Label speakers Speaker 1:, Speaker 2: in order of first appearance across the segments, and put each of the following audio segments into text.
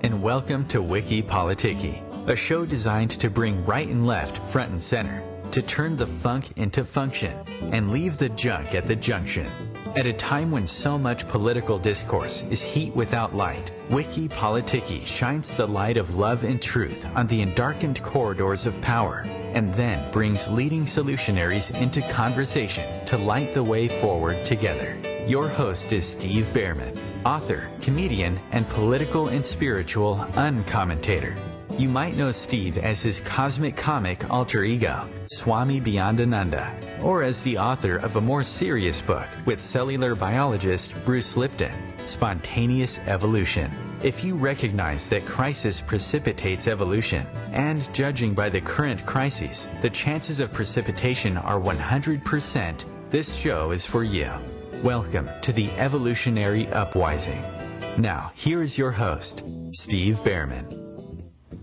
Speaker 1: and welcome to Wiki Politiki, a show designed to bring right and left front and center, to turn the funk into function, and leave the junk at the junction. At a time when so much political discourse is heat without light, Wiki Politiki shines the light of love and truth on the endarkened corridors of power, and then brings leading solutionaries into conversation to light the way forward together. Your host is Steve Behrman, author, comedian, and political and spiritual uncommentator. You might know Steve as his cosmic comic alter ego, Swami Beyondananda, or as the author of a more serious book with cellular biologist Bruce Lipton, Spontaneous Evolution. If you recognize that crisis precipitates evolution, and judging by the current crises, the chances of precipitation are 100%, this show is for you. Welcome to the Evolutionary Upwising. Now, here is your host, Steve Behrman.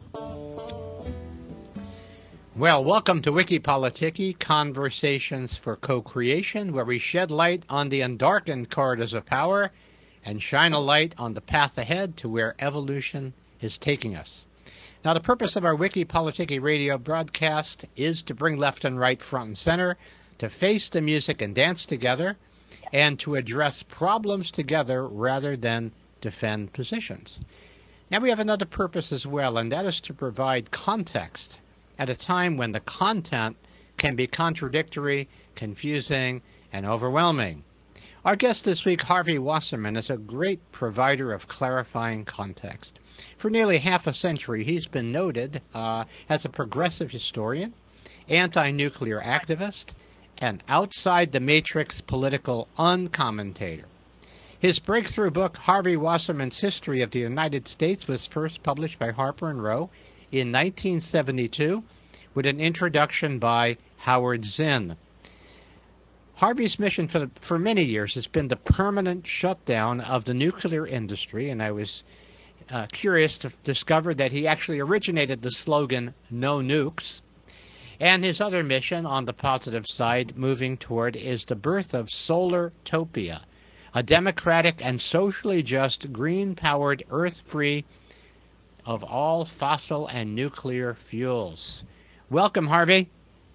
Speaker 2: Well, welcome to Wiki Politiki, Conversations for Co-Creation, where we shed light on the undarkened corridors of power and shine a light on the path ahead to where evolution is taking us. Now, the purpose of our Wiki Politiki radio broadcast is to bring left and right front and center, to face the music and dance together, and to address problems together rather than defend positions. Now we have another purpose as well, and that is to provide context at a time when the content can be contradictory, confusing, and overwhelming. Our guest this week, Harvey Wasserman, is a great provider of clarifying context. For nearly half a century, he's been noted as a progressive historian, anti-nuclear activist, and outside-the-matrix political uncommentator. His breakthrough book, Harvey Wasserman's History of the United States, was first published by Harper & Row in 1972 with an introduction by Howard Zinn. Harvey's mission for many years has been the permanent shutdown of the nuclear industry, and I was curious to discover that he actually originated the slogan, "No Nukes." And his other mission, on the positive side, moving toward, is the birth of Solartopia, a democratic and socially just, green-powered, Earth-free of all fossil and nuclear fuels. Welcome, Harvey.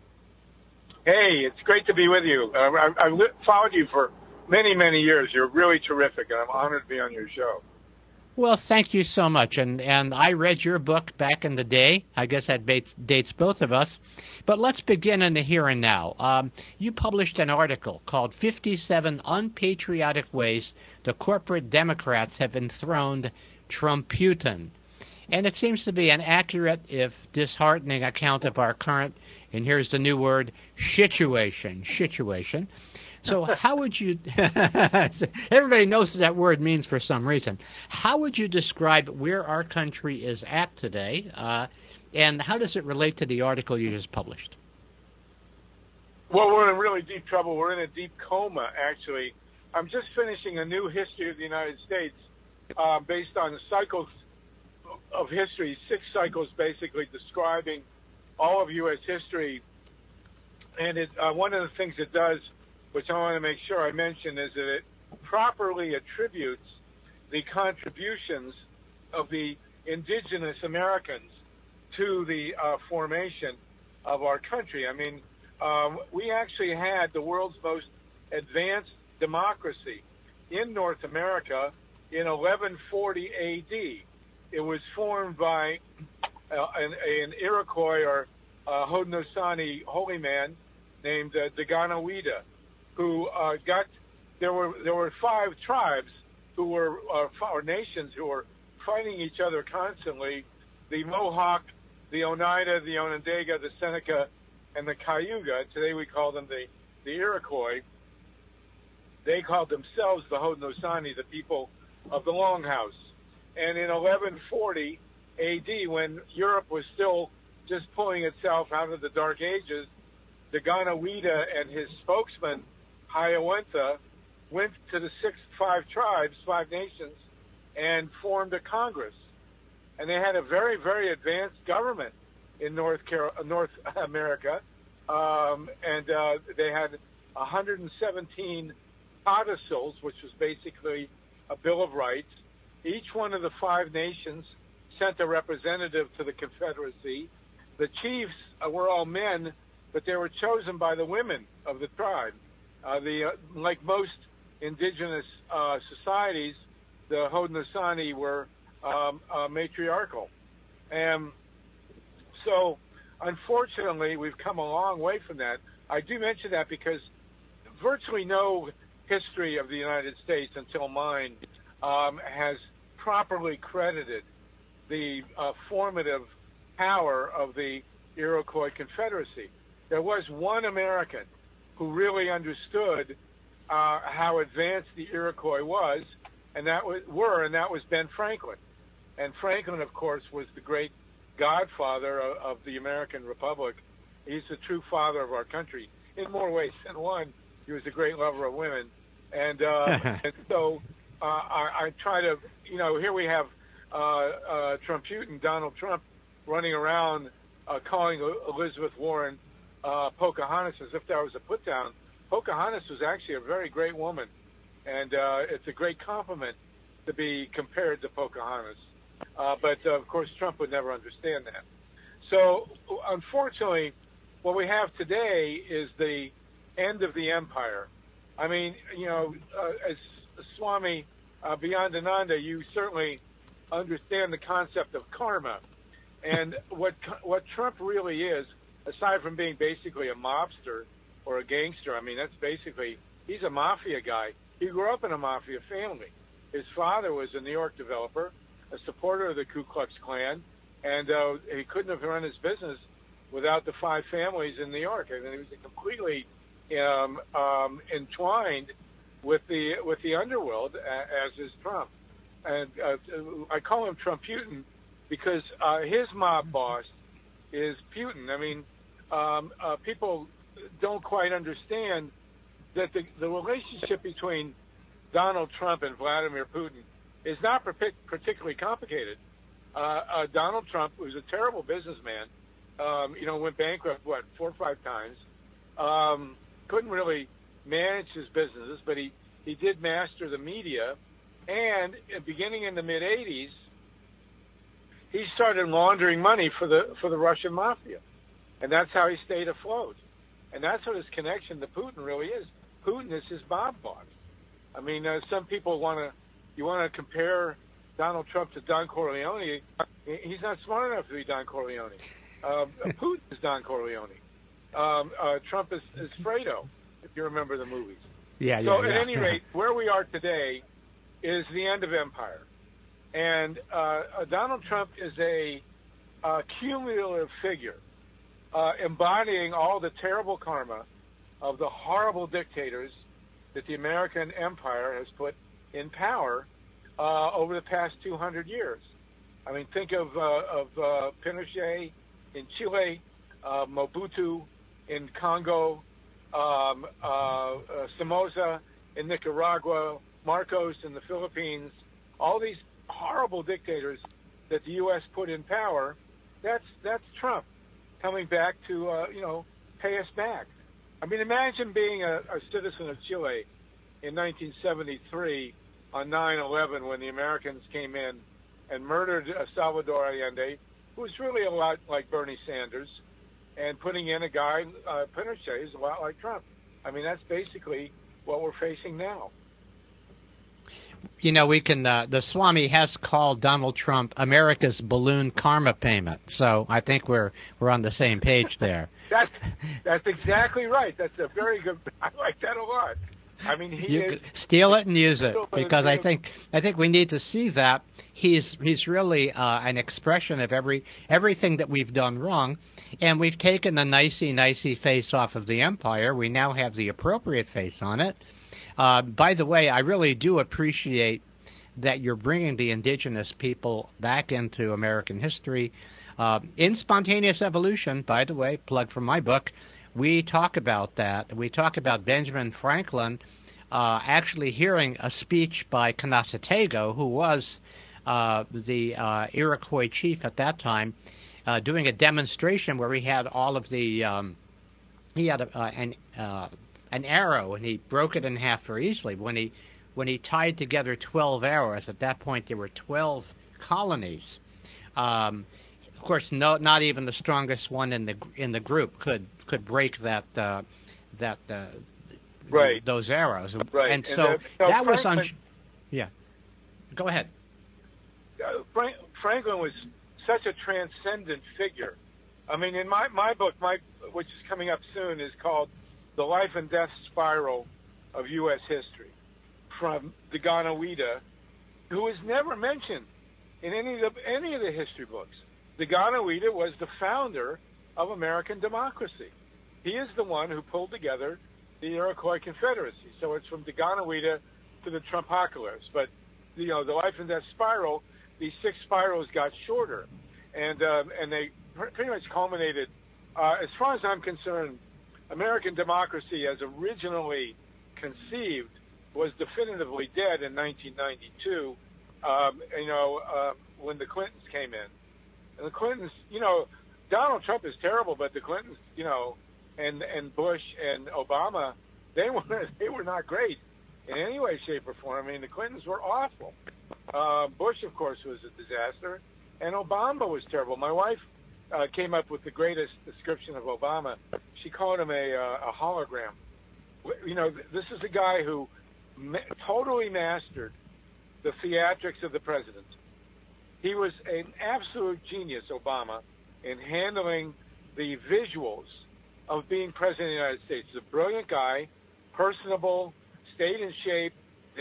Speaker 3: Hey, it's great to be with you. I've followed you for many, many years. You're really terrific, and I'm honored to be on your show.
Speaker 2: Well, thank you so much. And I read your book back in the day. I guess that dates both of us. But let's begin in the here and now. You published an article called 57 Unpatriotic Ways the Corporate Democrats Have Enthroned Trumputin. And it seems to be an accurate, if disheartening, account of our current, and here's the new word, situation. So how would you, everybody knows what that word means for some reason. How would you describe where our country is at today, and how does it relate to the article you just published?
Speaker 3: Well, we're in really deep trouble. We're in a deep coma, actually. I'm just finishing a new history of the United States based on the cycles of history, 6 cycles basically describing all of U.S. history. And one of the things it does, which I want to make sure I mention, is that it properly attributes the contributions of the indigenous Americans to the formation of our country. I mean, we actually had the world's most advanced democracy in North America in 1140 A.D. It was formed by an Iroquois or Haudenosaunee holy man named Daganoweda, who there were 5 tribes who were or nations who were fighting each other constantly: the Mohawk, the Oneida, the Onondaga, the Seneca, and the Cayuga. Today we call them the Iroquois. They called themselves the Haudenosaunee, the people of the Longhouse. And in 1140 A.D., when Europe was still just pulling itself out of the Dark Ages, Daganoweda and his spokesman, Hiawatha, went to the 5 tribes, 5 nations, and formed a Congress. And they had a very, very advanced government in North America. They had 117 codicils, which was basically a Bill of Rights. Each one of the 5 nations sent a representative to the Confederacy. The chiefs were all men, but they were chosen by the women of the tribe. Like most indigenous societies, the Haudenosaunee were matriarchal. And so, unfortunately, we've come a long way from that. I do mention that because virtually no history of the United States until mine has properly credited the formative power of the Iroquois Confederacy. There was one American who really understood how advanced the Iroquois was, and that was Ben Franklin. And Franklin, of course, was the great godfather of the American Republic. He's the true father of our country in more ways than one. He was a great lover of women, and so I try to, here we have Trumputin, Donald Trump, running around calling Elizabeth Warren Pocahontas as if that was a put down. Pocahontas was actually a very great woman, and it's a great compliment to be compared to Pocahontas. But of course, Trump would never understand that. So, unfortunately, what we have today is the end of the empire. I mean, as Swami Beyondananda, you certainly understand the concept of karma. And what Trump really is, aside from being basically a mobster or a gangster, I mean, that's basically, he's a mafia guy. He grew up in a mafia family. His father was a New York developer, a supporter of the Ku Klux Klan, and he couldn't have run his business without the five families in New York. I mean, he was completely entwined with the underworld, as is Trump. And I call him Trumputin because his mob boss is Putin. I mean, people don't quite understand that the relationship between Donald Trump and Vladimir Putin is not particularly complicated. Donald Trump was a terrible businessman. Went bankrupt, 4 or 5 times. Couldn't really manage his businesses, but he did master the media. And beginning in the mid-'80s, he started laundering money for the Russian mafia. And that's how he stayed afloat. And that's what his connection to Putin really is. Putin is his mob boss. I mean, some people want to compare Donald Trump to Don Corleone. He's not smart enough to be Don Corleone. Putin is Don Corleone. Trump is Fredo, if you remember the movies. So at any rate, where we are today is the end of empire. And Donald Trump is a cumulative figure, embodying all the terrible karma of the horrible dictators that the American empire has put in power over the past 200 years. I mean, think of Pinochet in Chile, Mobutu in Congo, Somoza in Nicaragua, Marcos in the Philippines, all these horrible dictators that the U.S. put in power. That's Trump coming back to pay us back. I mean, imagine being a citizen of Chile in 1973 on 9/11 when the Americans came in and murdered Salvador Allende, who was really a lot like Bernie Sanders, and putting in a guy, Pinochet, is a lot like Trump. I mean, that's basically what we're facing now.
Speaker 2: We can. The Swami has called Donald Trump America's balloon karma payment, so I think we're on the same page there. That's
Speaker 3: exactly right. That's a very good. I like that a lot. I mean,
Speaker 2: you steal it and use it, because I think we need to see that he's really an expression of everything that we've done wrong, and we've taken the nicey face off of the empire. We now have the appropriate face on it. By the way, I really do appreciate that you're bringing the indigenous people back into American history. In Spontaneous Evolution, by the way, plug for my book, we talk about that. We talk about Benjamin Franklin actually hearing a speech by Kanasatego, who was the Iroquois chief at that time, doing a demonstration where he had all of the he had an arrow, and he broke it in half very easily. When he tied together 12 arrows, at that point there were 12 colonies Of course, not even the strongest one in the group could break that
Speaker 3: Right.
Speaker 2: those arrows.
Speaker 3: Right.
Speaker 2: And so that was yeah. Go ahead.
Speaker 3: Franklin was such a transcendent figure. I mean, in my book, which is coming up soon, is called The Life and Death Spiral of U.S. History, from Daganoweda, who is never mentioned in any of the history books. Daganoweda was the founder of American democracy. He is the one who pulled together the Iroquois Confederacy. So it's from Daganoweda to the Trumpocalypse. But, the Life and Death Spiral, these 6 spirals got shorter. And they pretty much culminated, as far as I'm concerned, American democracy as originally conceived was definitively dead in 1992, when the Clintons came in. And the Clintons, Donald Trump is terrible, but the Clintons, and Bush and Obama, they were not great in any way, shape, or form. I mean, the Clintons were awful. Bush, of course, was a disaster, and Obama was terrible. My wife came up with the greatest description of Obama. She called him a hologram. This is a guy who totally mastered the theatrics of the president. He was an absolute genius, Obama, in handling the visuals of being president of the United States. He's a brilliant guy, personable, stayed in shape,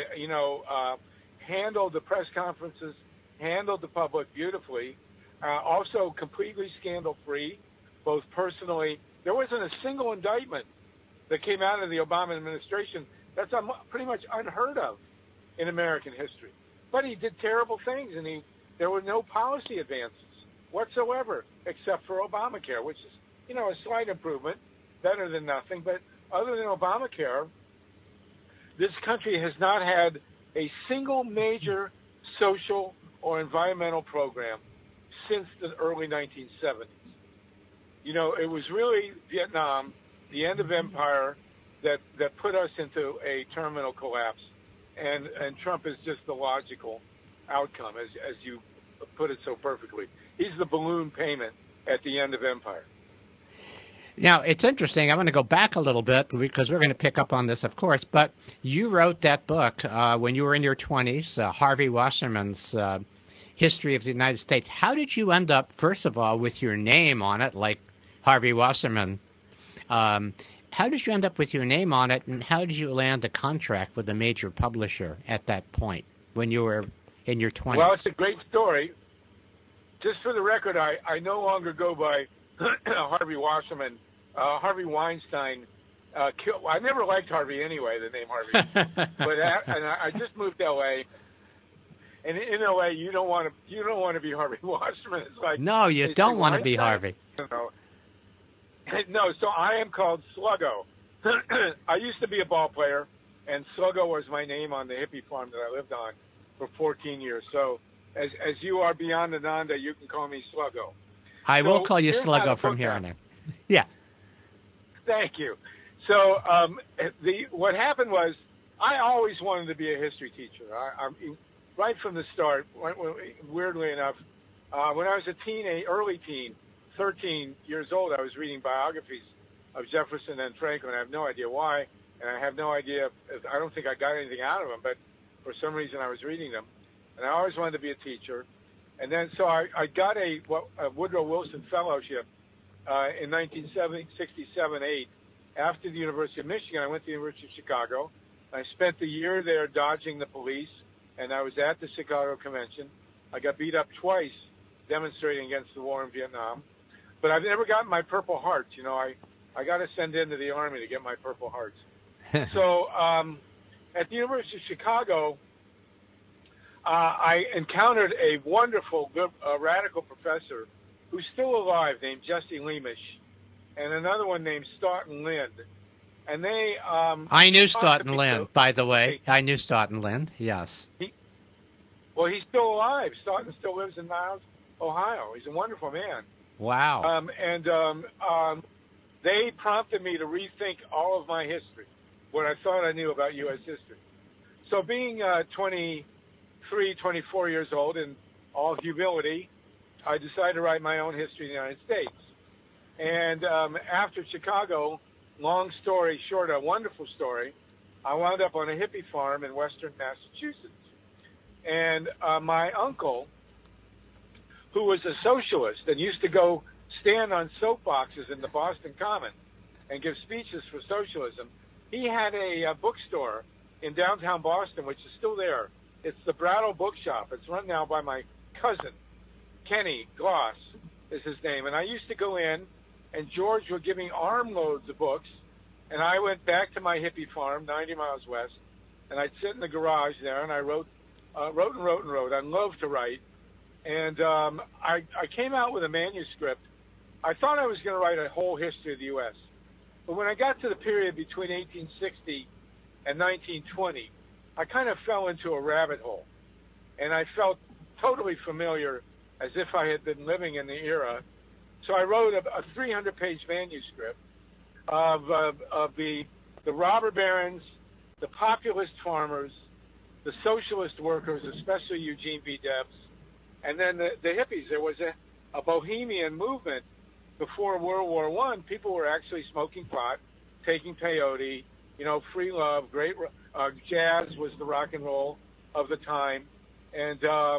Speaker 3: handled the press conferences, handled the public beautifully, also completely scandal-free, both personally. There wasn't a single indictment that came out of the Obama administration. That's pretty much unheard of in American history. But he did terrible things, and there were no policy advances whatsoever except for Obamacare, which is, a slight improvement, better than nothing. But other than Obamacare, this country has not had a single major social or environmental program since the early 1970s. It was really Vietnam, the end of empire, that put us into a terminal collapse. And Trump is just the logical outcome, as you put it so perfectly. He's the balloon payment at the end of empire.
Speaker 2: Now, it's interesting. I'm going to go back a little bit because we're going to pick up on this, of course. But you wrote that book when you were in your 20s, Harvey Wasserman's History of the United States. How did you end up, first of all, with your name on it, like Harvey Wasserman? How did you end up with your name on it, and how did you land a contract with a major publisher at that point when you were in your 20s?
Speaker 3: Well, it's a great story. Just for the record, I no longer go by Harvey Wasserman. Harvey Weinstein. I never liked Harvey anyway, the name Harvey. And I just moved to L.A. And in L.A., you don't want to be Harvey Wasserman. It's like,
Speaker 2: no, you don't want to be Harvey.
Speaker 3: No, so I am called Sluggo. I used to be a ball player, and Sluggo was my name on the hippie farm that I lived on for 14 years. So as you are beyond Ananda, you can call me Sluggo.
Speaker 2: I will call you Sluggo from here on in. Yeah.
Speaker 3: Thank you. So what happened was I always wanted to be a history teacher. Right from the start, weirdly enough, when I was early teen, 13 years old, I was reading biographies of Jefferson and Franklin. I have no idea why, and I have no idea. I don't think I got anything out of them, but for some reason I was reading them. And I always wanted to be a teacher. And then so I got a Woodrow Wilson Fellowship in 1967-8. After the University of Michigan, I went to the University of Chicago. I spent the year there dodging the police, and I was at the Chicago Convention. I got beat up twice demonstrating against the war in Vietnam. But I've never gotten my Purple Hearts. I got to send into the Army to get my Purple Hearts. So at the University of Chicago, I encountered a wonderful, radical professor who's still alive named Jesse Leamish, and another one named Stoughton Lind. And they...
Speaker 2: I knew Stoughton Lind, by the way. I knew Stoughton Lind, yes.
Speaker 3: He's still alive. Stoughton still lives in Niles, Ohio. He's a wonderful man.
Speaker 2: Wow.
Speaker 3: They prompted me to rethink all of my history, what I thought I knew about U.S. history. So being 23, 24 years old, in all humility, I decided to write my own history of the United States. And after Chicago, long story short, a wonderful story, I wound up on a hippie farm in western Massachusetts. And my uncle, who was a socialist and used to go stand on soapboxes in the Boston Common and give speeches for socialism, he had a bookstore in downtown Boston, which is still there. It's the Brattle Bookshop. It's run now by my cousin, Kenny Gloss is his name. And I used to go in, and George would give me armloads of books, and I went back to my hippie farm, 90 miles west, and I'd sit in the garage there, and I wrote. I love to write. And I came out with a manuscript. I thought I was going to write a whole history of the U.S. But when I got to the period between 1860 and 1920, I kind of fell into a rabbit hole. And I felt totally familiar, as if I had been living in the era. So I wrote a 300-page manuscript of the robber barons, the populist farmers, the socialist workers, especially Eugene V. Debs, and then the hippies. There was a bohemian movement before World War I. People were actually smoking pot, taking peyote, free love, great jazz was the rock and roll of the time, and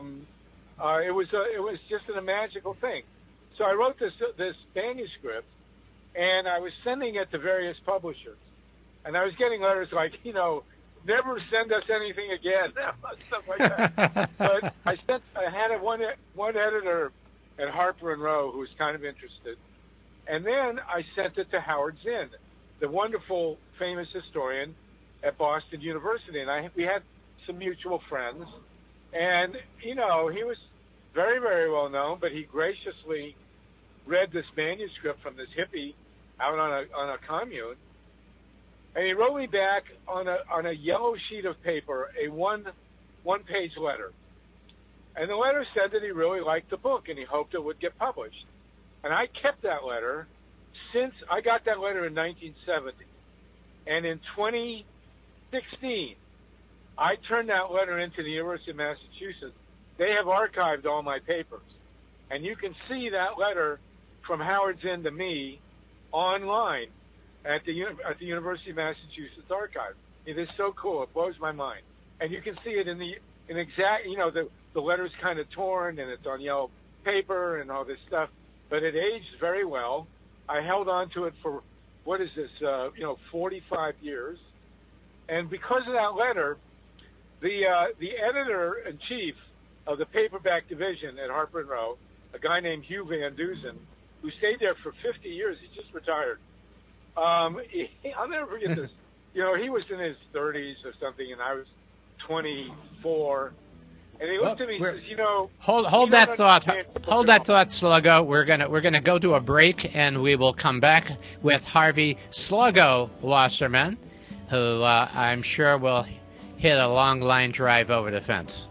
Speaker 3: it was just a magical thing. So I wrote this manuscript, and I was sending it to various publishers, and I was getting letters like, never send us anything again, stuff like that. But I had one editor at Harper and Row who was kind of interested, and then I sent it to Howard Zinn, the wonderful, famous historian at Boston University, and we had some mutual friends, and he was very, very well known, but he graciously read this manuscript from this hippie out on a commune. And he wrote me back on a yellow sheet of paper a one-page letter. And the letter said that he really liked the book and he hoped it would get published. And I kept that letter since I got that letter in 1970. And in 2016, I turned that letter into the University of Massachusetts. They have archived all my papers. And you can see that letter from Howard Zinn to me online at the University of Massachusetts archive. It is so cool. It blows my mind. And you can see it in exact, the letter's kind of torn and it's on yellow paper and all this stuff, but it aged very well. I held on to it for, 45 years. And because of that letter, the editor-in-chief of the paperback division at Harper & Row, a guy named Hugh Van Dusen, who stayed there for 50 years, he just retired. I'll never forget this. He was in his 30s or something, and I was 24. And he looked at me and says,
Speaker 2: hold that thought, Sluggo. We're gonna go to a break, and we will come back with Harvey Sluggo Wasserman, who I'm sure will hit a long line drive over the fence.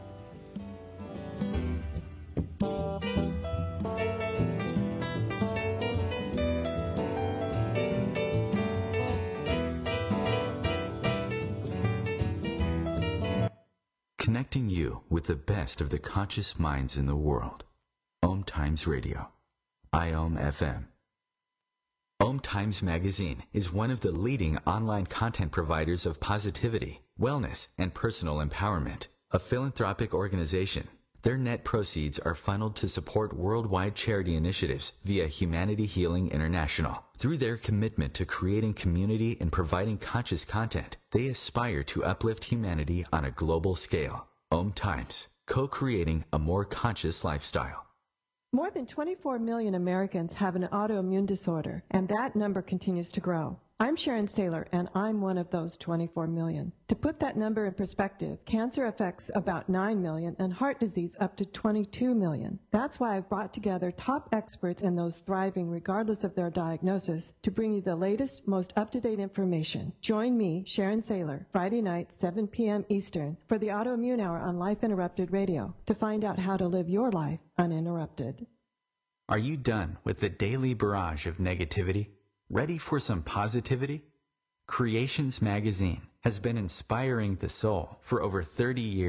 Speaker 1: Connecting you with the best of the conscious minds in the world. Om Times Radio. IOM FM. Om Times Magazine is one of the leading online content providers of positivity, wellness, and personal empowerment. A philanthropic organization, their net proceeds are funneled to support worldwide charity initiatives via Humanity Healing International. Through their commitment to creating community and providing conscious content, they aspire to uplift humanity on a global scale. Om Times, co-creating a more conscious lifestyle.
Speaker 4: More than 24 million Americans have an autoimmune disorder, and that number continues to grow. I'm Sharon Saylor, and I'm one of those 24 million. To put that number in perspective, cancer affects about 9 million and heart disease up to 22 million. That's why I've brought together top experts and those thriving regardless of their diagnosis to bring you the latest, most up-to-date information. Join me, Sharon Saylor, Friday night, 7 p.m. Eastern, for the Autoimmune Hour on Life Interrupted Radio to find out how to live your life uninterrupted.
Speaker 1: Are you done with the daily barrage of negativity? Ready for some positivity? Creations Magazine has been inspiring the soul for over 30 years.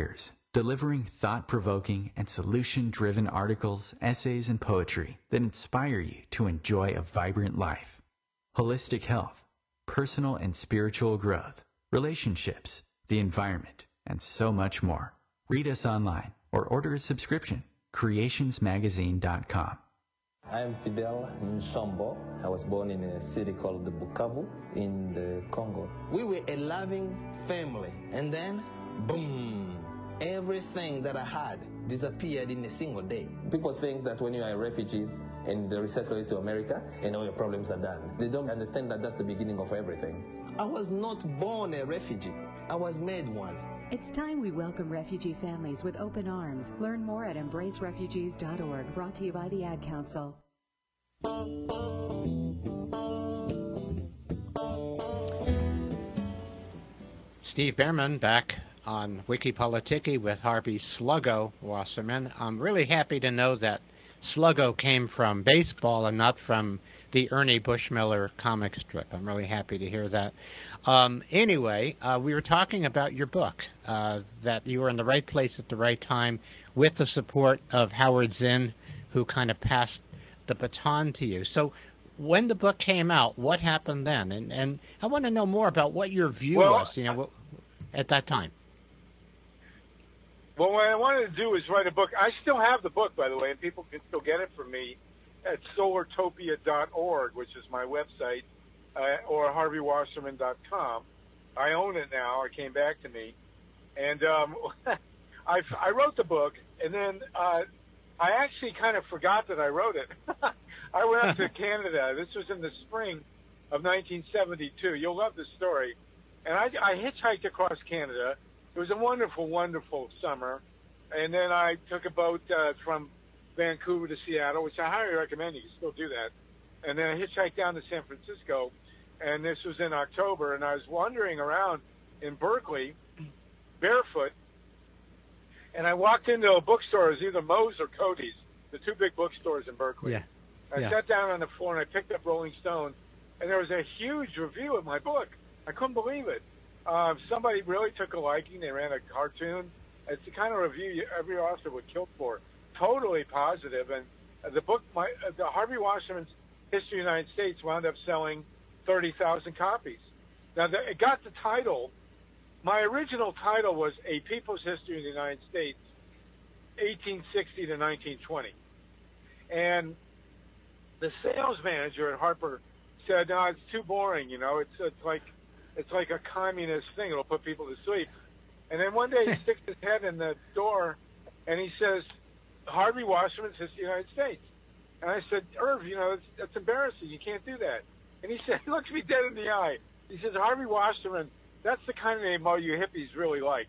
Speaker 1: delivering thought-provoking and solution-driven articles, essays, and poetry that inspire you to enjoy a vibrant life. Holistic health, personal and spiritual growth, relationships, the environment, and so much more. Read us online or order a subscription. creationsmagazine.com.
Speaker 5: I'm Fidel Nsombo. I was born in a city called the Bukavu in the Congo. We were a loving family, and then, boom, everything that I had disappeared in a single day. People think that when you are a refugee and they resettle you to America, and all your problems are done. They don't understand that that's the beginning of everything. I was not born a refugee. I was made one.
Speaker 6: It's time we welcome refugee families with open arms. Learn more at embracerefugees.org, brought to you by the Ad Council.
Speaker 2: Steve Bhaerman back on Wikipolitiki with Harvey Sluggo Wasserman. I'm really happy to know that Sluggo came from baseball and not from the Ernie Bushmiller comic strip. I'm really happy to hear that. Anyway, we were talking about your book, that you were in the right place at the right time with the support of Howard Zinn, who kind of passed the baton to you. So when the book came out, what happened then? And I want to know more about what your view was, at that time.
Speaker 3: Well, what I wanted to do is write a book. I still have the book, by the way, and people can still get it from me at solartopia.org, which is my website, or harveywasserman.com. I own it now. It came back to me. And I wrote the book, and then I actually kind of forgot that I wrote it. I went up to Canada. This was in the spring of 1972. You'll love this story. And I hitchhiked across Canada. It was a wonderful, wonderful summer. And then I took a boat from Vancouver to Seattle, which I highly recommend. You can still do that. And then I hitchhiked down to San Francisco, and this was in October, and I was wandering around in Berkeley barefoot, and I walked into a bookstore. It was either Moe's or Cody's, the two big bookstores in Berkeley.
Speaker 2: Yeah.
Speaker 3: I sat down on the floor, and I picked up Rolling Stone, and there was a huge review of my book. I couldn't believe it. Somebody really took a liking. They ran a cartoon. It's the kind of review every author would kill for. Totally positive. And the book, the Harvey Wasserman's History of the United States, wound up selling 30,000 copies. Now, it got the title. My original title was A People's History of the United States, 1860 to 1920. And the sales manager at Harper said, "No, it's too boring. It's like a communist thing. It'll put people to sleep." And then one day he sticks his head in the door and he says, "Harvey Wasserman's History of the United States." And I said, "Irv, that's embarrassing. You can't do that." And he said, he looks me dead in the eye. He says, "Harvey Wasserman, that's the kind of name all you hippies really like."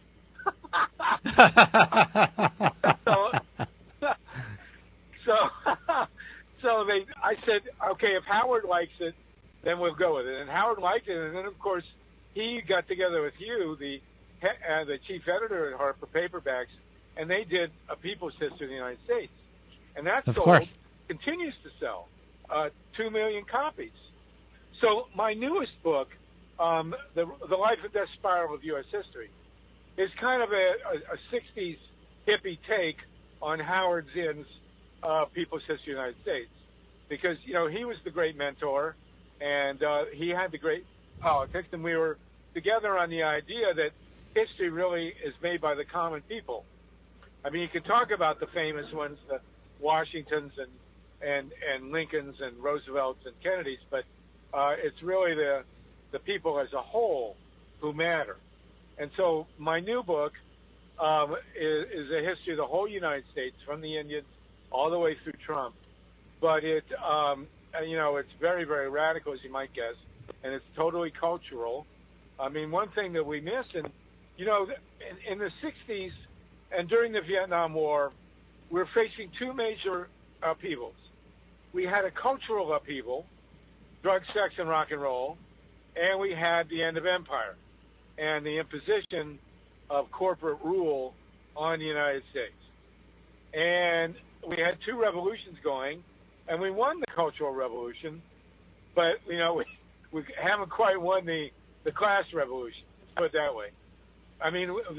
Speaker 3: I said, "Okay, if Howard likes it, then we'll go with it." And Howard liked it. And then, of course, he got together with you, the chief editor at Harper Paperbacks, and they did A People's History of the United States. And that continues to sell 2 million copies. So my newest book, The Life and Death Spiral of U.S. History, is kind of a 60s hippie take on Howard Zinn's People's History of the United States. Because, he was the great mentor, and he had the great politics, and we were together on the idea that history really is made by the common people. I mean, you could talk about the famous ones, the Washingtons and Lincolns and Roosevelts and Kennedys, but it's really the people as a whole who matter. And so my new book is a history of the whole United States, from the Indians all the way through Trump. But it's very, very radical, as you might guess, and it's totally cultural. I mean, one thing that we miss, and in the 60s and during the Vietnam War, we're facing two major upheavals. We had a cultural upheaval, drugs, sex, and rock and roll, and we had the end of empire and the imposition of corporate rule on the United States. And we had two revolutions going, and we won the Cultural Revolution, but, we haven't quite won the class revolution, let's put it that way. I mean,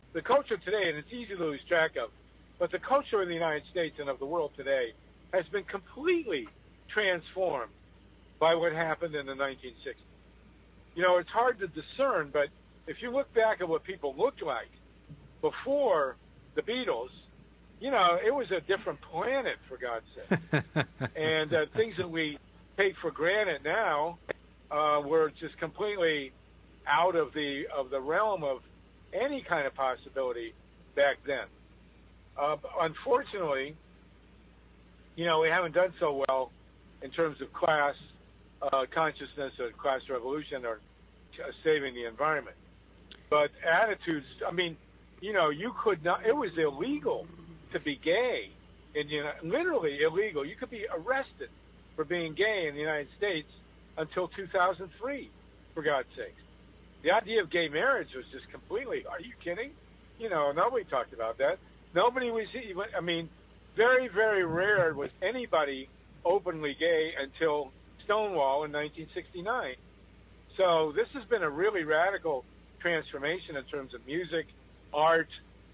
Speaker 3: the culture today, and it's easy to lose track of, but the culture of the United States and of the world today has been completely transformed by what happened in the 1960s. You know, it's hard to discern, but if you look back at what people looked like before the Beatles, you know, it was a different planet, for God's sake. And things that we take for granted now were just completely out of the realm of any kind of possibility back then. Unfortunately, you know, we haven't done so well in terms of class consciousness or class revolution or saving the environment. But attitudes, I mean, you know, you could not, it was illegal to be gay in the United, literally illegal. You could be arrested for being gay in the United States until 2003, for God's sakes. The idea of gay marriage was just completely, are you kidding? You know, nobody talked about that. Nobody was, I mean, very, very rare was anybody openly gay until Stonewall in 1969. So this has been a really radical transformation in terms of music, art,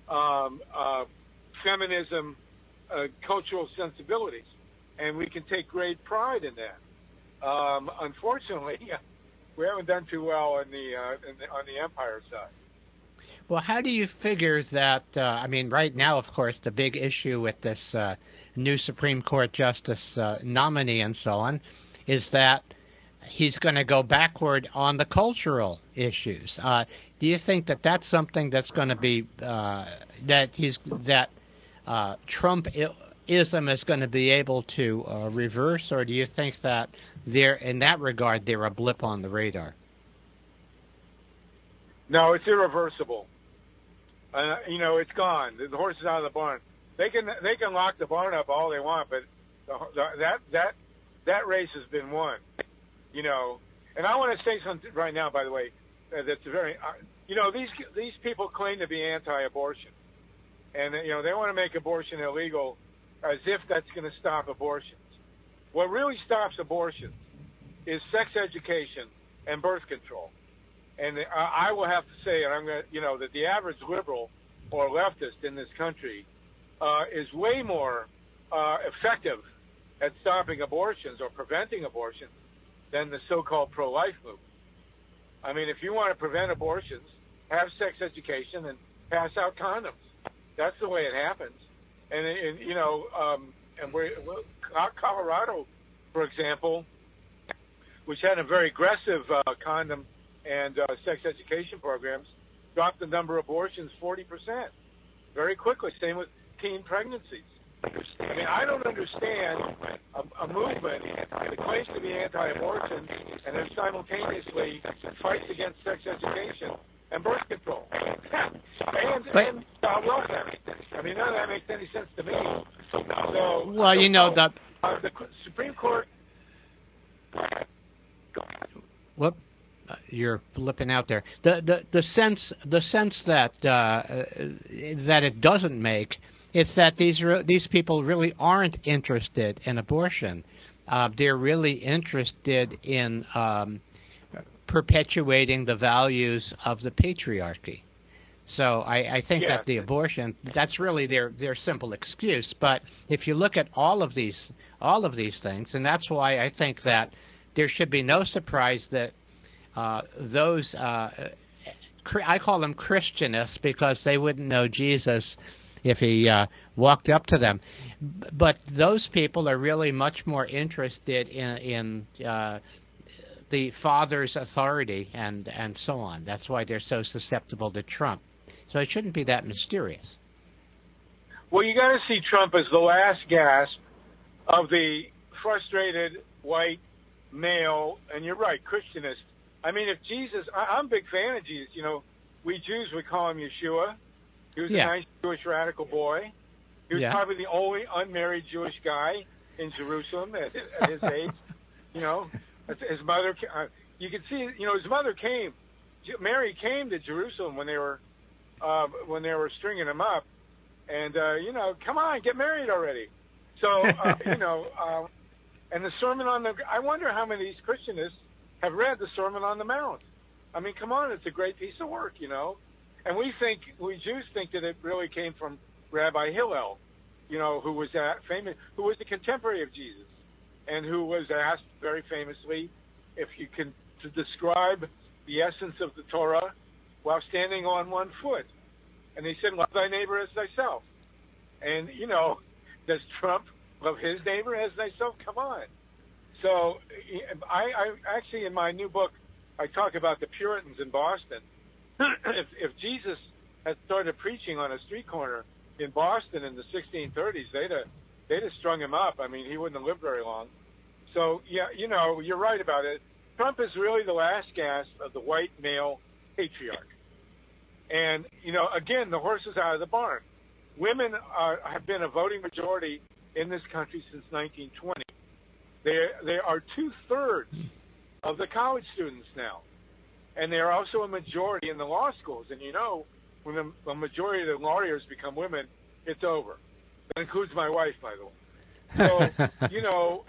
Speaker 3: feminism, cultural sensibilities, and we can take great pride in that. Unfortunately, we haven't done too well on the empire side.
Speaker 2: Well, how do you figure that? I mean, right now, of course, the big issue with this new Supreme Court justice nominee and so on is that he's going to go backward on the cultural issues. Do you think that that's something that's going to be that Trumpism is going to be able to reverse, or do you think that in that regard they're a blip on the radar?
Speaker 3: No, it's irreversible. You know, it's gone. The horse is out of the barn. They can lock the barn up all they want, but that race has been won. You know, and I want to say something right now, by the way, that's very. You know, these people claim to be anti-abortion, and you know they want to make abortion illegal, as if that's going to stop abortions. What really stops abortions is sex education and birth control. And I will have to say, and I'm going to, you know, that the average liberal or leftist in this country is way more effective at stopping abortions or preventing abortions than the so-called pro-life movement. I mean, if you want to prevent abortions, have sex education and pass out condoms. That's the way it happens. And you know, Colorado, for example, which had a very aggressive condom and sex education programs, dropped the number of abortions 40% very quickly. Same with teen pregnancies. I mean, I don't understand a movement that claims to be anti-abortion and then simultaneously fights against sex education and birth control and welfare. I mean, none of that makes any sense to me. So,
Speaker 2: well, you know, the
Speaker 3: Supreme Court.
Speaker 2: Whoop. You're flipping out there. The sense that that it doesn't make, it's that these people really aren't interested in abortion. They're really interested in perpetuating the values of the patriarchy. So I think that the abortion, that's really their simple excuse. But if you look at all of these things, and that's why I think that there should be no surprise that those I call them Christianists because they wouldn't know Jesus if he walked up to them. But those people are really much more interested in the Father's authority and so on. That's why they're so susceptible to Trump. So it shouldn't be that mysterious.
Speaker 3: Well, you got to see Trump as the last gasp of the frustrated white male, and you're right, Christianist. I mean, if Jesus, I'm a big fan of Jesus. You know, we Jews would call him Yeshua. He was a nice Jewish radical boy. He was probably the only unmarried Jewish guy in Jerusalem at his age. You know, his mother. You can see, you know, his mother came. Mary came to Jerusalem when they were stringing him up, and you know, come on, get married already. So you know, and the Sermon on the. I wonder how many of these Christianists have read the Sermon on the Mount. I mean, come on, it's a great piece of work, you know. And we Jews think that it really came from Rabbi Hillel, who was famous, who was a contemporary of Jesus, and who was asked very famously if you can to describe the essence of the Torah while standing on one foot. And he said, love thy neighbor as thyself. And, does Trump love his neighbor as thyself? Come on. So I actually, in my new book, I talk about the Puritans in Boston. If Jesus had started preaching on a street corner in Boston in the 1630s, they'd have strung him up. I mean, he wouldn't have lived very long. So, yeah, you're right about it. Trump is really the last gasp of the white male patriarch. And, again, the horse is out of the barn. Women have been a voting majority in this country since 1920. They are 2/3 of the college students now. And they are also a majority in the law schools. And, when the majority of the lawyers become women, it's over. That includes my wife, by the way. So,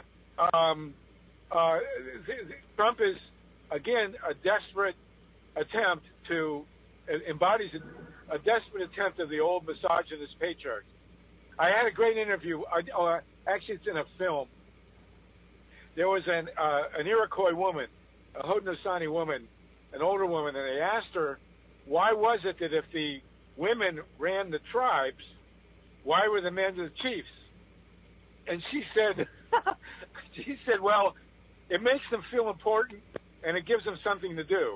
Speaker 3: Trump is, again, a desperate attempt embodies a desperate attempt of the old misogynist patriarch. I had a great interview. Actually, it's in a film. There was an Iroquois woman, a Haudenosaunee woman, an older woman, and they asked her, why was it that if the women ran the tribes, why were the men the chiefs? And she said, well, it makes them feel important, and it gives them something to do.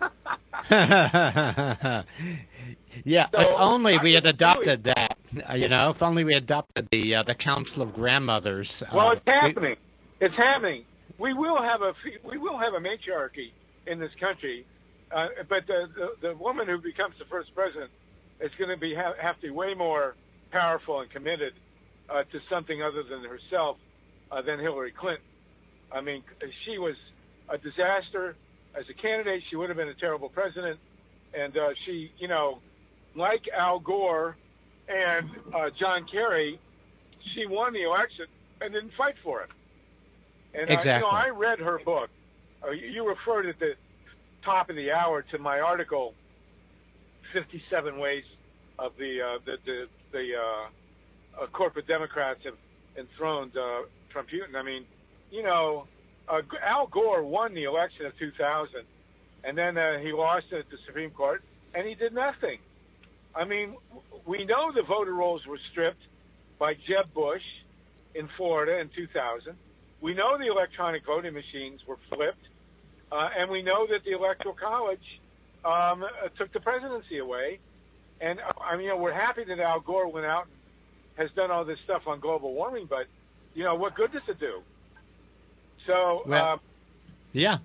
Speaker 2: Yeah, so, if only we had adopted that, if only we adopted the Council of Grandmothers.
Speaker 3: Well, it's happening. It's happening. We will have a matriarchy in this country, but the woman who becomes the first president is going to have to be way more powerful and committed to something other than herself than Hillary Clinton. I mean, she was a disaster as a candidate. She would have been a terrible president, and she, like Al Gore and John Kerry, she won the election and didn't fight for it. And
Speaker 2: exactly.
Speaker 3: I read her book. You referred at the top of the hour to my article, 57 Ways of the corporate Democrats have enthroned Trump-Putin. I mean, Al Gore won the election of 2000, and then he lost it at the Supreme Court, and he did nothing. I mean, we know the voter rolls were stripped by Jeb Bush in Florida in 2000. We know the electronic voting machines were flipped, and we know that the Electoral College took the presidency away. And, we're happy that Al Gore went out and has done all this stuff on global warming, but, what good does it do? So,
Speaker 2: yeah.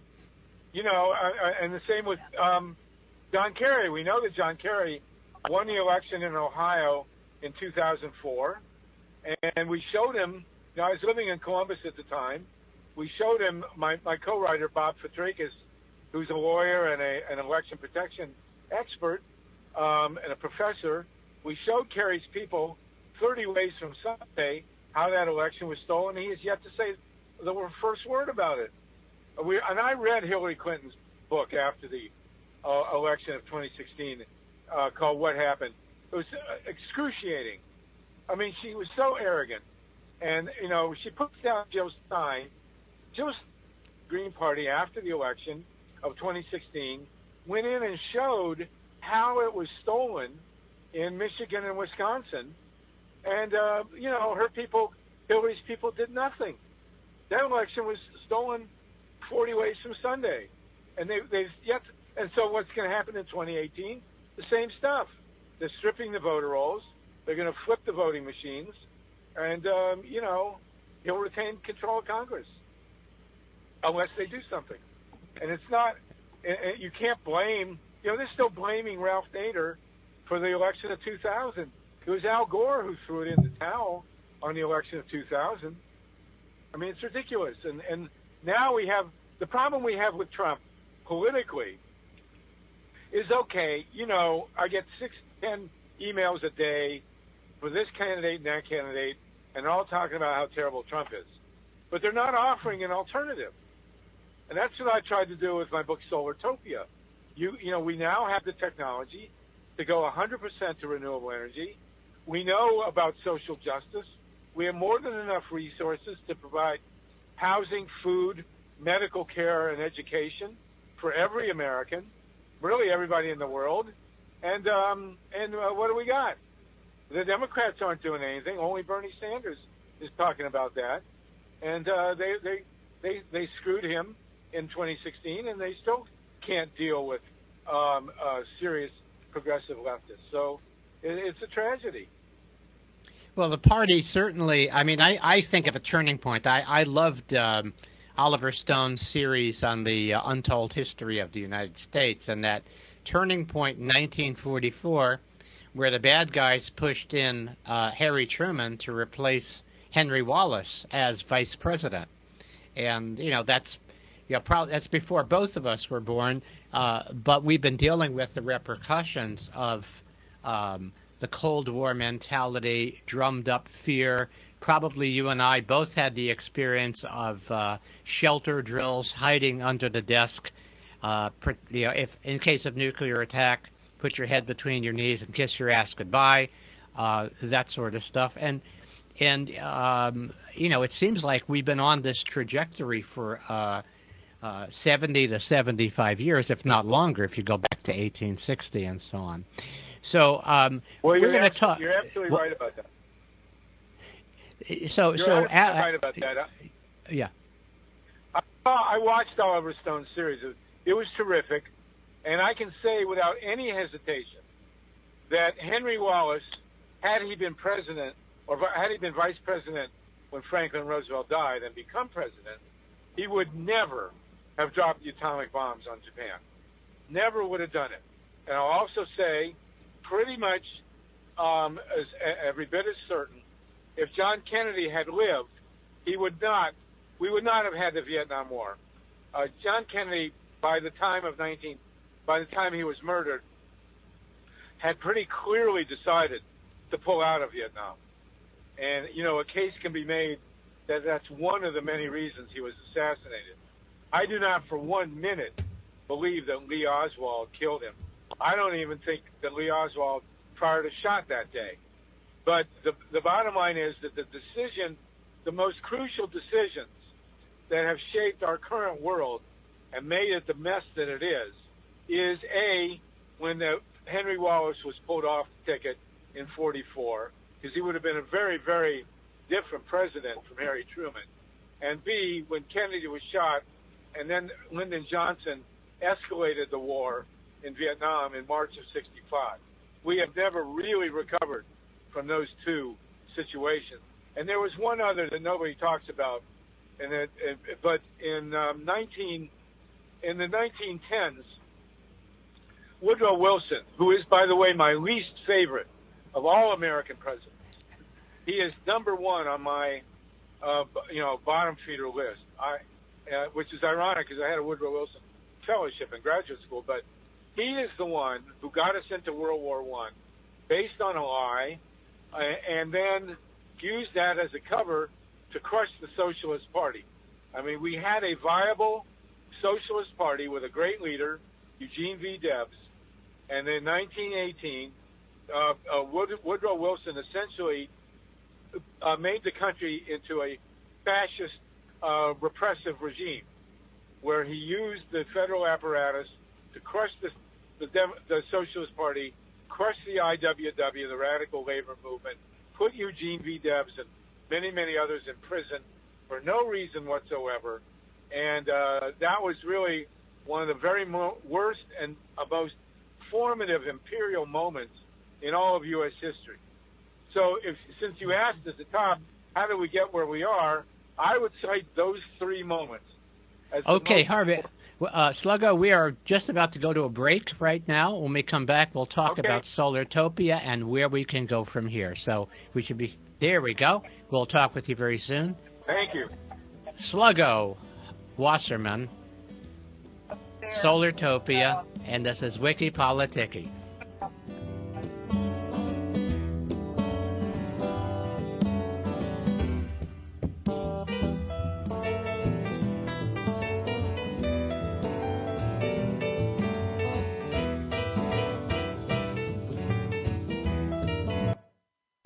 Speaker 3: And the same with John Kerry. We know that John Kerry won the election in Ohio in 2004, and we showed him, I was living in Columbus at the time, we showed him, my co-writer, Bob Fitrakis, who's a lawyer and an election protection expert and a professor, we showed Kerry's people 30 ways from Sunday how that election was stolen. He has yet to say the first word about it. And I read Hillary Clinton's book after the election of 2016 called What Happened. It was excruciating. I mean, she was so arrogant. And, she puts down Joe Stein. Joe's Green Party, after the election of 2016, went in and showed how it was stolen in Michigan and Wisconsin. And, her people, Hillary's people, did nothing. That election was stolen 40 ways from Sunday. And they've yet. And so what's going to happen in 2018? The same stuff. They're stripping the voter rolls. They're going to flip the voting machines. And, he'll retain control of Congress unless they do something. And it's not, you can't blame, they're still blaming Ralph Nader for the election of 2000. It was Al Gore who threw it in the towel on the election of 2000. I mean, it's ridiculous. And now we have, the problem we have with Trump politically is, okay, I get 6-10 emails a day for this candidate and that candidate, and they're all talking about how terrible Trump is. But they're not offering an alternative. And that's what I tried to do with my book, Solartopia. We now have the technology to go 100% to renewable energy. We know about social justice. We have more than enough resources to provide housing, food, medical care, and education for every American, really everybody in the world. And what do we got? The Democrats aren't doing anything. Only Bernie Sanders is talking about that. And they screwed him in 2016, and they still can't deal with serious progressive leftists. So it's a tragedy.
Speaker 2: Well, the party certainly, I mean, I think of a turning point. I loved Oliver Stone's series on the untold history of the United States, and that turning point in 1944 where the bad guys pushed in Harry Truman to replace Henry Wallace as vice president. And, that's that's before both of us were born, but we've been dealing with the repercussions of the Cold War mentality, drummed up fear. Probably you and I both had the experience of shelter drills, hiding under the desk. If in case of nuclear attack, put your head between your knees and kiss your ass goodbye, that sort of stuff. And it seems like we've been on this trajectory for 70 to 75 years, if not longer, if you go back to 1860 and so on. So we're going to talk.
Speaker 3: You're absolutely right about that.
Speaker 2: You're
Speaker 3: right about that.
Speaker 2: Yeah.
Speaker 3: I watched Oliver Stone's series. It was terrific, and I can say without any hesitation that Henry Wallace, had he been president or had he been vice president when Franklin Roosevelt died and become president, he would never have dropped the atomic bombs on Japan. Never would have done it. And I'll also say, pretty much as every bit as certain, if John Kennedy had lived, we would not have had the Vietnam War. John Kennedy, by the time he was murdered, had pretty clearly decided to pull out of Vietnam. And, a case can be made that that's one of the many reasons he was assassinated. I do not for 1 minute believe that Lee Oswald killed him. I don't even think that Lee Oswald fired a shot that day. But the bottom line is that the most crucial decisions that have shaped our current world and made it the mess that it is A, when Henry Wallace was pulled off the ticket in 44, because he would have been a very, very different president from Harry Truman, and B, when Kennedy was shot, and then Lyndon Johnson escalated the war in Vietnam in March of 65. We have never really recovered from those two situations. And there was one other that nobody talks about, but in the 1910s, Woodrow Wilson, who is, by the way, my least favorite of all American presidents, he is number one on my, bottom feeder list. Which is ironic because I had a Woodrow Wilson fellowship in graduate school, but he is the one who got us into World War I based on a lie, and then used that as a cover to crush the Socialist Party. I mean, we had a viable Socialist Party with a great leader, Eugene V. Debs, and in 1918, Woodrow Wilson essentially made the country into a fascist repressive regime, where he used the federal apparatus to crush the Socialist Party, crush the IWW, the Radical Labor Movement, put Eugene V. Debs and many, many others in prison for no reason whatsoever. And that was really one of the very worst and most formative imperial moments in all of U.S. history. So since you asked at the top, how do we get where we are, I would cite those three moments.
Speaker 2: Okay, Harvey. Sluggo, we are just about to go to a break right now. When we come back, we'll talk about Solartopia and where we can go from here. So we should be... There we go. We'll talk with you very soon.
Speaker 3: Thank you.
Speaker 2: Sluggo Wasserman, Solartopia, and this is Wiki Politiki.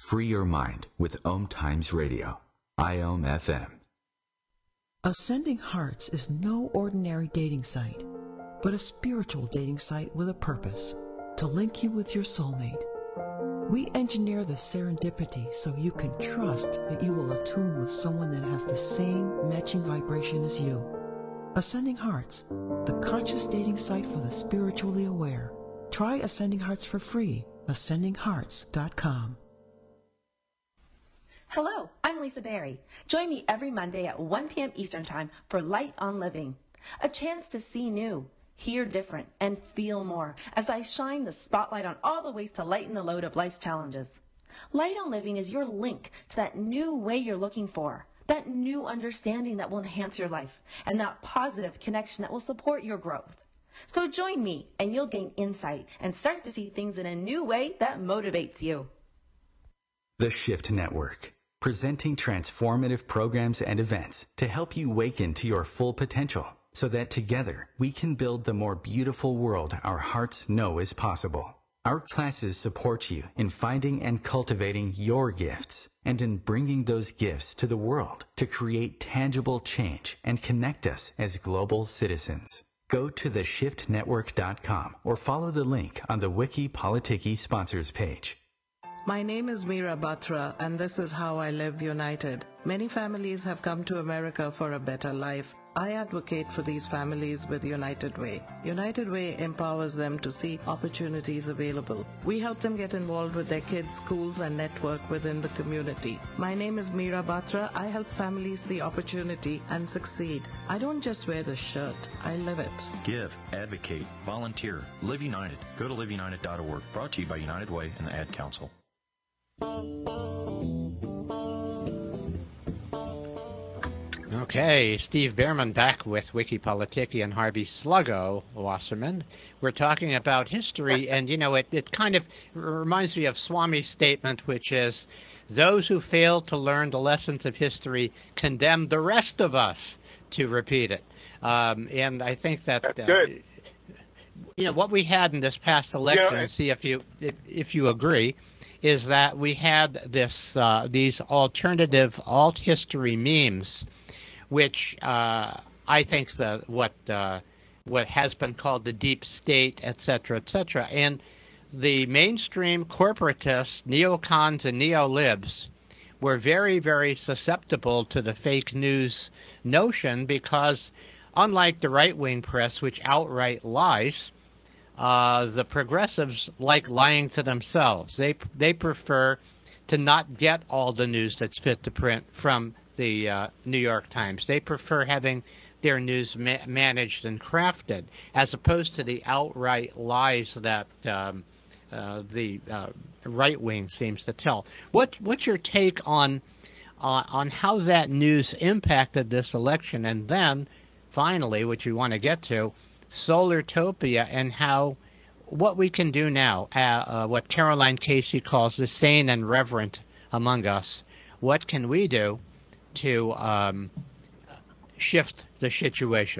Speaker 1: Free your mind with Om Times Radio. IOM FM.
Speaker 7: Ascending Hearts is no ordinary dating site, but a spiritual dating site with a purpose, to link you with your soulmate. We engineer the serendipity so you can trust that you will attune with someone that has the same matching vibration as you. Ascending Hearts, the conscious dating site for the spiritually aware. Try Ascending Hearts for free. AscendingHearts.com.
Speaker 8: Hello, I'm Lisa Berry. Join me every Monday at 1 p.m. Eastern Time for Light on Living, a chance to see new, hear different, and feel more as I shine the spotlight on all the ways to lighten the load of life's challenges. Light on Living is your link to that new way you're looking for, that new understanding that will enhance your life, and that positive connection that will support your growth. So join me, and you'll gain insight and start to see things in a new way that motivates you.
Speaker 1: The Shift Network, presenting transformative programs and events to help you waken to your full potential so that together we can build the more beautiful world our hearts know is possible. Our classes support you in finding and cultivating your gifts and in bringing those gifts to the world to create tangible change and connect us as global citizens. Go to theshiftnetwork.com or follow the link on the Wiki Politiki sponsors page.
Speaker 9: My name is Meera Batra, and this is How I Live United. Many families have come to America for a better life. I advocate for these families with United Way. United Way empowers them to see opportunities available. We help them get involved with their kids' schools and network within the community. My name is Meera Batra. I help families see opportunity and succeed. I don't just wear the shirt, I live it.
Speaker 10: Give, advocate, volunteer, Live United. Go to liveunited.org. Brought to you by United Way and the Ad Council.
Speaker 2: Okay, Steve Bhaerman back with Wiki Politiki and Harvey Sluggo Wasserman. We're talking about history, and it kind of reminds me of Swami's statement, which is, those who fail to learn the lessons of history condemn the rest of us to repeat it. And I think that
Speaker 3: that's good.
Speaker 2: What we had in this past election, and see if you agree, is that we had these alternative alt history memes, which I think what has been called the deep state, et cetera, and the mainstream corporatists, neocons and neolibs were very, very susceptible to the fake news notion because, unlike the right-wing press, which outright lies, the progressives like lying to themselves. They prefer to not get all the news that's fit to print from the New York Times. They prefer having their news managed and crafted, as opposed to the outright lies that the right wing seems to tell. What's your take on how that news impacted this election, and then finally, which we want to get to, Solartopia and what we can do now, what Caroline Casey calls the sane and reverent among us. What can we do to shift the situation?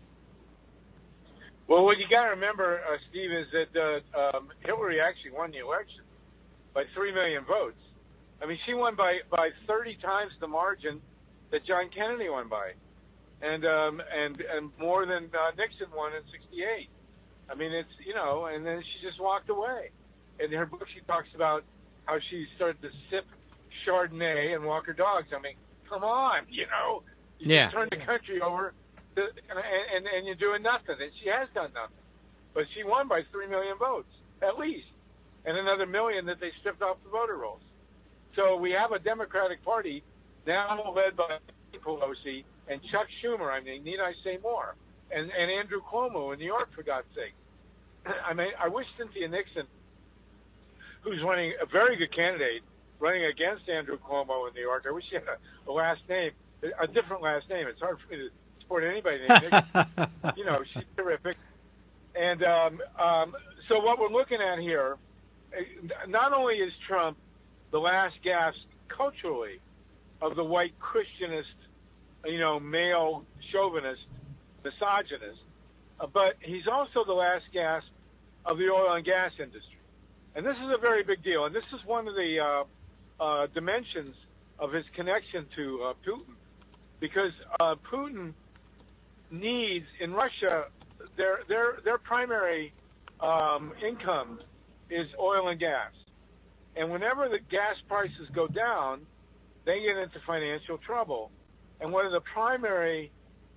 Speaker 3: Well, what you got to remember, Steve, is that Hillary actually won the election by 3 million votes. I mean, she won by 30 times the margin that John Kennedy won by, and more than Nixon won in '68. I mean, it's and then she just walked away. In her book, she talks about how she started to sip Chardonnay and walk her dogs. I mean, come on, you just turn the country over, and you're doing nothing. And she has done nothing. But she won by 3 million votes, at least, and another million that they stripped off the voter rolls. So we have a Democratic Party now led by Nancy Pelosi and Chuck Schumer. I mean, need I say more? And Andrew Cuomo in New York, for God's sake. I mean, I wish Cynthia Nixon, who's running a very good candidate, running against Andrew Cuomo in New York. I wish she had a last name, a different last name. It's hard for me to support anybody named Nixon. She's terrific. And so what we're looking at here, not only is Trump the last gasp culturally of the white Christianist, male chauvinist, misogynist, but he's also the last gasp of the oil and gas industry. And this is a very big deal. And this is one of the dimensions of his connection to Putin, because Putin needs in Russia their primary income is oil and gas, and whenever the gas prices go down, they get into financial trouble. And one of the primary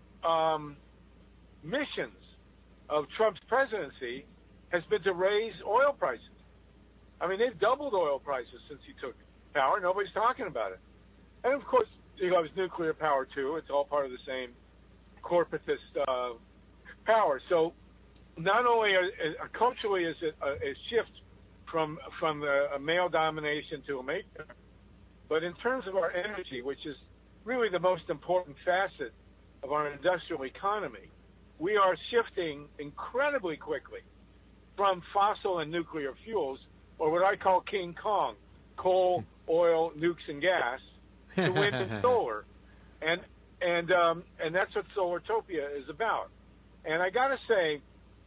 Speaker 3: missions of Trump's presidency has been to raise oil prices. I mean, they've doubled oil prices since he took power. Nobody's talking about it. And of course, you know, it's nuclear power too. It's all part of the same corporatist power. So not only culturally is it a shift from a male domination to a matriarch, but in terms of our energy, which is really the most important facet of our industrial economy, we are shifting incredibly quickly from fossil and nuclear fuels, or what I call King Kong, coal, oil, nukes, and gas, to wind and solar. And that's what Solartopia is about. And I got to say,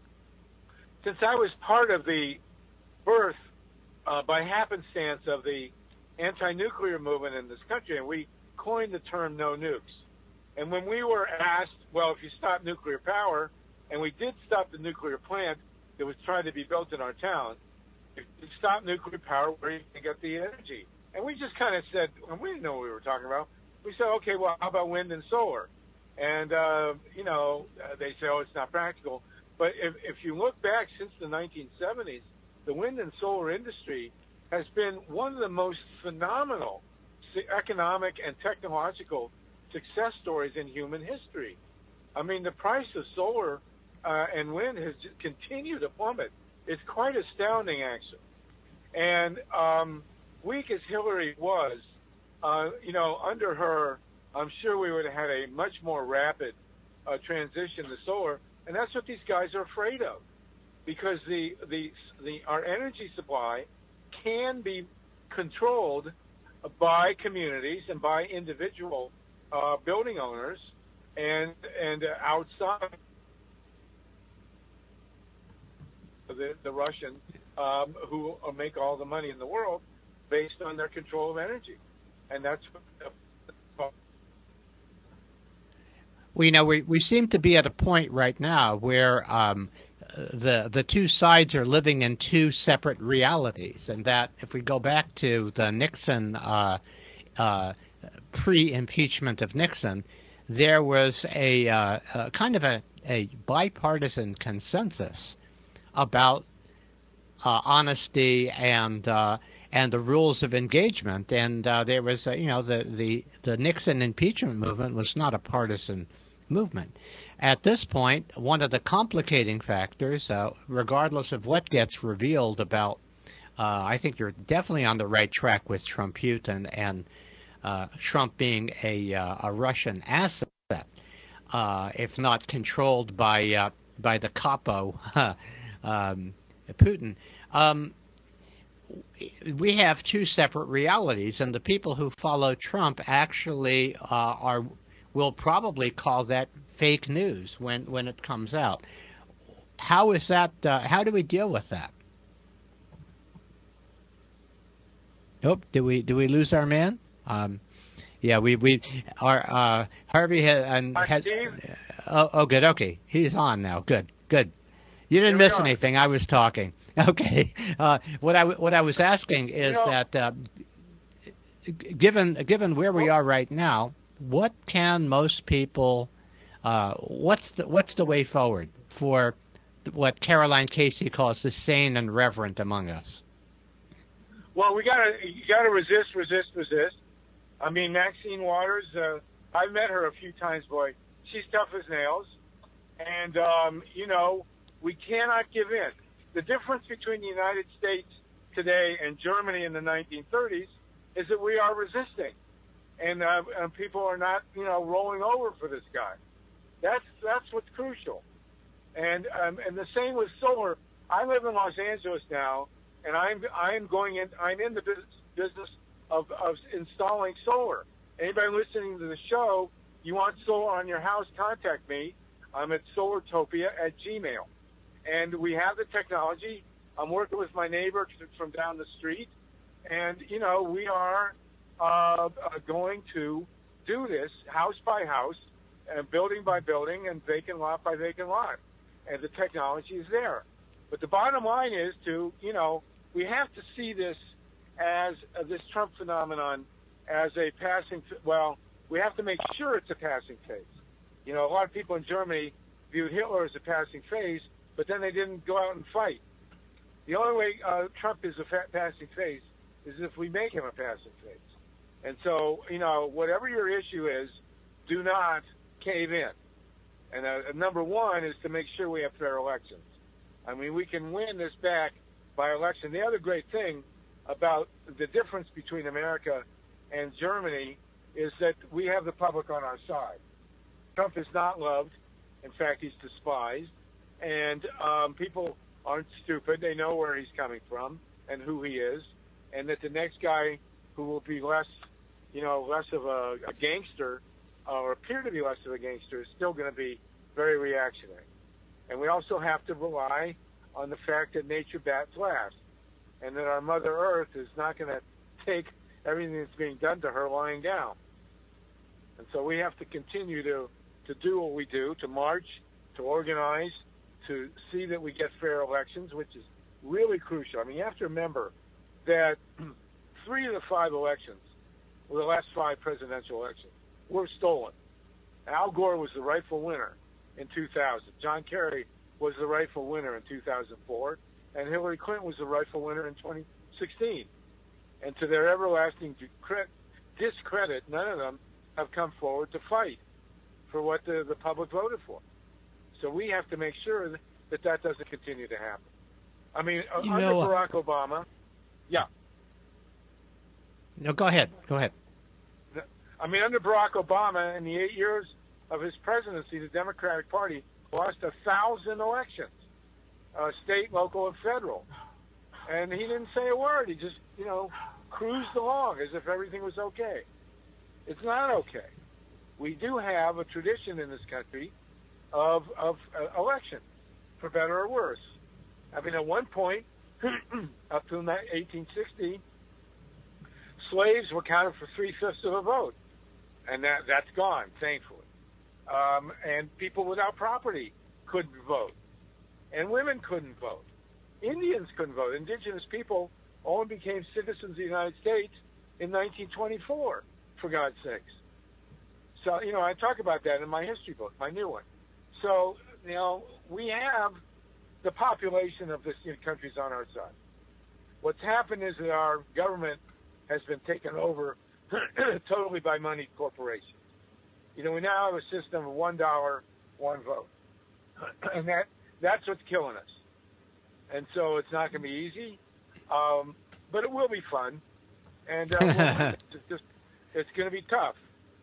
Speaker 3: since I was part of the birth by happenstance of the anti-nuclear movement in this country, and we coined the term no nukes. And when we were asked, well, if you stop nuclear power, and we did stop the nuclear plant that was trying to be built in our town, if you stop nuclear power, where are you going to get the energy? And we just kind of said, well, we didn't know what we were talking about. We said, okay, well, how about wind and solar? And, you know, they say, oh, it's not practical. But if you look back since the 1970s, the wind and solar industry has been one of the most phenomenal economic and technological success stories in human history. I mean, the price of solar and wind has just continued to plummet. It's quite astounding, actually. And weak as Hillary was, you know, under her, I'm sure we would have had a much more rapid transition to solar. And that's what these guys are afraid of, because our energy supply can be controlled by communities and by individual building owners and outside the Russians who make all the money in the world based on their control of energy. And that's what
Speaker 2: well, you know, we seem to be at a point right now where the two sides are living in two separate realities, and that if we go back to the Nixon pre-impeachment of Nixon, there was a kind of a bipartisan consensus about honesty and the rules of engagement, and there was you know, the Nixon impeachment movement was not a partisan movement. At this point, one of the complicating factors, regardless of what gets revealed about, I think you're definitely on the right track with Trumputin and Trump being a Russian asset, if not controlled by the capo Putin. We have two separate realities, and the people who follow Trump actually will probably call that fake news when it comes out. How is that? How do we deal with that? Oh, do we lose our man? Yeah, our Harvey has. Oh, good. Okay, he's on now. Good. You didn't miss anything. I was talking. Okay. What I was asking is that given where we are right now, what can most people? What's the way forward for what Caroline Casey calls the sane and reverent among us?
Speaker 3: Well, you gotta resist. I mean, Maxine Waters, I've met her a few times, boy. She's tough as nails. And, you know, we cannot give in. The difference between the United States today and Germany in the 1930s is that we are resisting. And people are not, you know, rolling over for this guy. That's what's crucial. And the same with solar. I live in Los Angeles now, and I'm in the business of installing solar. Anybody listening to the show, you want solar on your house, contact me. I'm at solartopia@gmail. And we have the technology. I'm working with my neighbor from down the street, And, we are going to do this house by house and building by building and vacant lot by vacant lot. And the technology is there. But the bottom line is we have to see this as this Trump phenomenon as a passing, we have to make sure it's a passing phase. A lot of people in Germany viewed Hitler as a passing phase, but then they didn't go out and fight. The only way Trump is a passing phase is if we make him a passing phase. And so, whatever your issue is, do not cave in. And number one is to make sure we have fair elections. I mean, we can win this back by election. The other great thing about the difference between America and Germany is that we have the public on our side. Trump is not loved. In fact, he's despised. And people aren't stupid. They know where he's coming from and who he is. And that the next guy who will be less of a gangster or appear to be less of a gangster is still going to be very reactionary. And we also have to rely on the fact that nature bats last and that our Mother Earth is not going to take everything that's being done to her lying down. And so we have to continue to do what we do, to march, to organize, to see that we get fair elections, which is really crucial. I mean, you have to remember that 3 of the 5 elections, the last 5 presidential elections, were stolen. Al Gore was the rightful winner in 2000. John Kerry was the rightful winner in 2004. And Hillary Clinton was the rightful winner in 2016. And to their everlasting discredit, none of them have come forward to fight for what the public voted for. So we have to make sure that doesn't continue to happen. I mean, under Barack Obama, yeah.
Speaker 2: No, go ahead.
Speaker 3: I mean, under Barack Obama, in the 8 years of his presidency, the Democratic Party lost 1,000 elections, state, local, and federal. And he didn't say a word. He just, cruised along as if everything was okay. It's not okay. We do have a tradition in this country of election, for better or worse. I mean, at one point, up to 1860, slaves were counted for 3/5 of the vote, and that's gone, thankfully. And people without property couldn't vote, and women couldn't vote. Indians couldn't vote. Indigenous people only became citizens of the United States in 1924, for God's sakes. So, I talk about that in my history book, my new one. So, we have the population of this country's on our side. What's happened is that our government has been taken over totally by moneyed corporations. We now have a system of $1, one vote. And that's what's killing us. And so it's not going to be easy, but it will be fun. And it's going to be tough.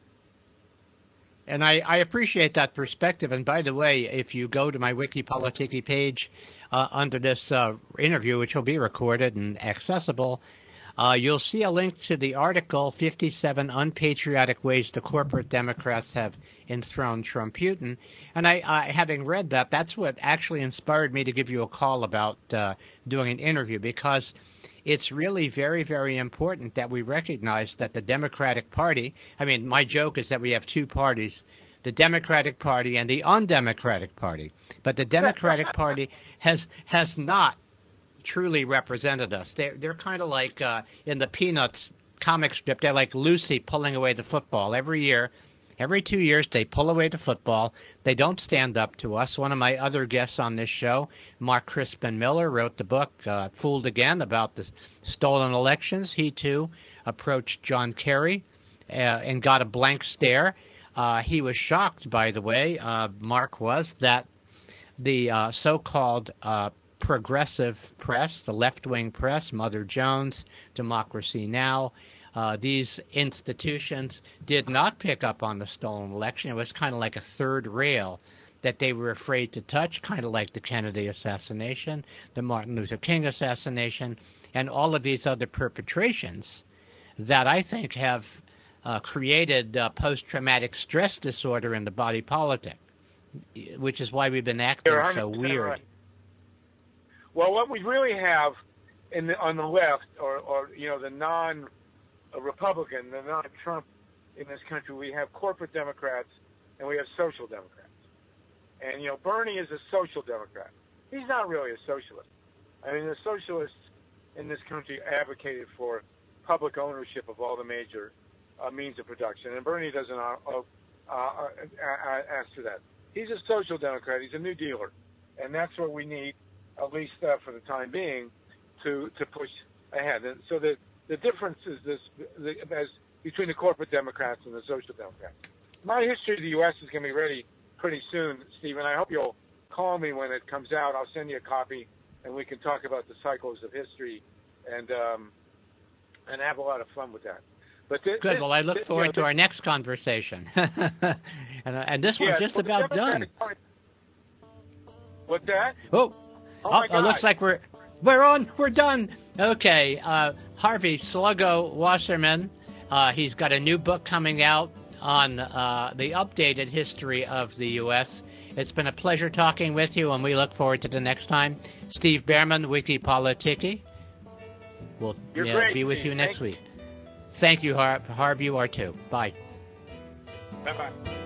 Speaker 2: And I appreciate that perspective. And by the way, if you go to my Wikipolitiki page under this interview, which will be recorded and accessible, you'll see a link to the article, 57 Unpatriotic Ways the Corporate Democrats Have Enthroned Trump Putin. And I having read that, that's what actually inspired me to give you a call about doing an interview, because it's really very, very important that we recognize that the Democratic Party, I mean, my joke is that we have 2 parties, the Democratic Party and the undemocratic party. But the Democratic Party has not truly represented us. They're kind of like in the Peanuts comic strip, they're like Lucy pulling away the football. Every year, every 2 years, they pull away the football. They don't stand up to us. One of my other guests on this show, Mark Crispin Miller, wrote the book Fooled Again about the stolen elections. He, too, approached John Kerry and got a blank stare. He was shocked, by the way, Mark was, that the so-called progressive press, the left-wing press, Mother Jones, Democracy Now!, these institutions did not pick up on the stolen election. It was kind of like a third rail that they were afraid to touch, kind of like the Kennedy assassination, the Martin Luther King assassination, and all of these other perpetrations that I think have created post-traumatic stress disorder in the body politic, which is why we've been acting so weird.
Speaker 3: Right. Well, what we really have on the left, or the non-Republican, the non-Trump in this country, we have corporate Democrats and we have social Democrats. And Bernie is a social Democrat. He's not really a socialist. I mean, the socialists in this country advocated for public ownership of all the major means of production, and Bernie doesn't ask for that. He's a social Democrat. He's a New Dealer, and that's what we need, at least for the time being, to push ahead. And so the difference is as between the corporate Democrats and the social Democrats. My history of the U.S. is going to be ready pretty soon, Stephen. I hope you'll call me when it comes out. I'll send you a copy, and we can talk about the cycles of history and have a lot of fun with that. But
Speaker 2: good. Well, I look forward to our next conversation. and this one's just about done.
Speaker 3: What's that?
Speaker 2: Oh, it looks like we're done. Okay, Harvey Sluggo Wasserman. He's got a new book coming out on the updated history of the U.S. It's been a pleasure talking with you, and we look forward to the next time. Steve Behrman, Wiki Politicki. We'll be with you next week. Thank you, Harv. You are too. Bye.
Speaker 3: Bye-bye.